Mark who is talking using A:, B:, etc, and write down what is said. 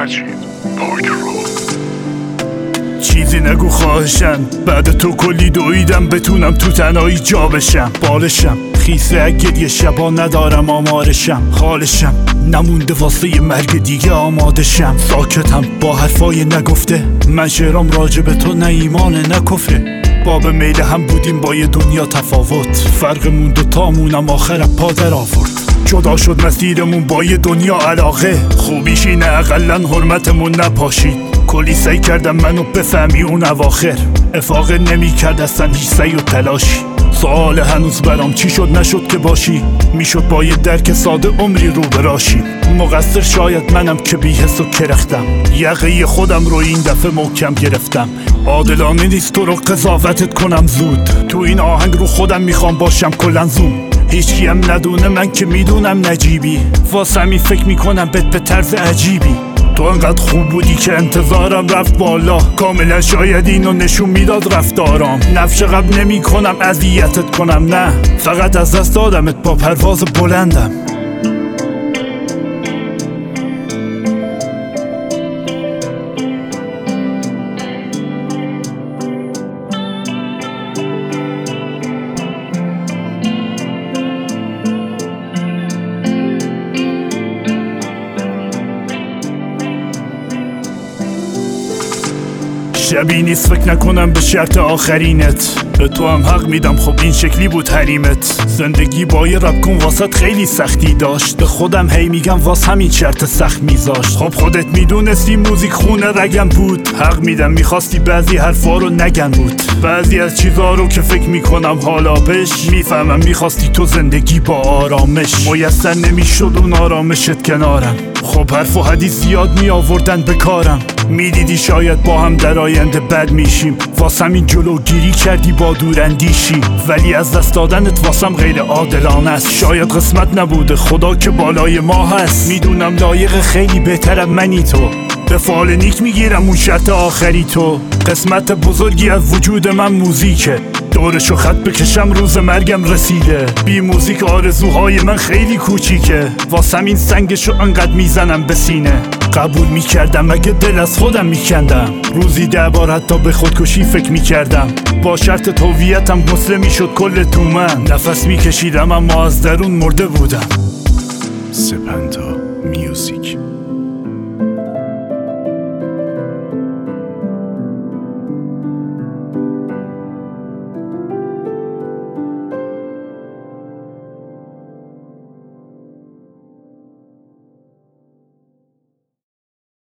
A: مجید پاک رو.
B: چیزی نگو خواهشم، بعد تو کلی دویدم بتونم تو تنهایی جا بشم. بالشم خیسه اگه یه شبا ندارم آمارشم. خالشم نمونده واسه یه مرگ دیگه آمادشم. ساکتم با حرفای نگفته، من شعرام راجع به تو نه ایمانه نه کفره. باب میل هم بودیم با یه دنیا تفاوت، فرقمون دوتامونم آخر پا در آورد. جدا شد مسیرمون با یه دنیا علاقه، خوبیش اینه اقلن حرمتمون نپاشید. کلی سعی کردم منو بفهمی اون اواخر، افاقه نمی کرد اصلا هیچ سعی و تلاشی. سوال هنوز برام چی شد نشد که باشی، میشد با یه درک ساده عمری رو براشی. مقصر شاید منم که بی حس و کرختم، یقه خودم رو این دفعه محکم گرفتم. عادلانه نیست تو رو قضاوتت کنم زود، تو این آهنگ رو خودم میخوام باشم کلن زوم. هیچکی هم ندونه من که میدونم نجیبی، واسمی فکر میکنم بهت به طرز عجیبی. تو انقدر خوب بودی که انتظارم رفت بالا، کاملا شاید اینو نشون میداد رفتارام. نفش قبل نمی کنم اذیتت کنم، نه فقط از دست دادمت با پرواز بلندم. شبی نیست فکر نکنم به شرط آخرینت، به تو هم حق میدم خب این شکلی بود حریمت. زندگی با یه رب کن واسط خیلی سختی داشت، به خودم هی میگم واس همین شرط سخت میذاشت. خب خودت میدونستی موزیک خونه رگم بود، حق میدم میخواستی بعضی حرفا رو نگن بود. بعضی از چیزا رو که فکر میکنم حالا بهش میفهمم میخواستی تو زندگی با آرامش. میسر نمیشد اون آرامشت کنارم، خب حرف و حدیث زیاد میآوردن به کارم. میدیدی شاید با هم در آینده بد میشیم، واسم این جلوگیری کردی با دوراندیشی. ولی از دست دادنت واسم غیر عادلانه است، شاید قسمت نبوده خدا که بالای ما هست. میدونم لایق خیلی بهترم منی تو، به فال نیک میگیرم اون شرط آخری تو. قسمت بزرگی از وجود من موزیکه، دورشو خط بکشم روز مرگم رسیده. بی موزیک آرزوهای من خیلی کوچیکه، واسم این سنگشو انقدر میزنم به سینه. قبول میکردم اگه دل از خودم میکندم، روزی 10 بار حتی به خودکشی فکر میکردم. با شرط هویتم مسلم میشد کل تو من، نفس میکشیدم اما از درون مرده بودم.
C: سپنتا میوزیک.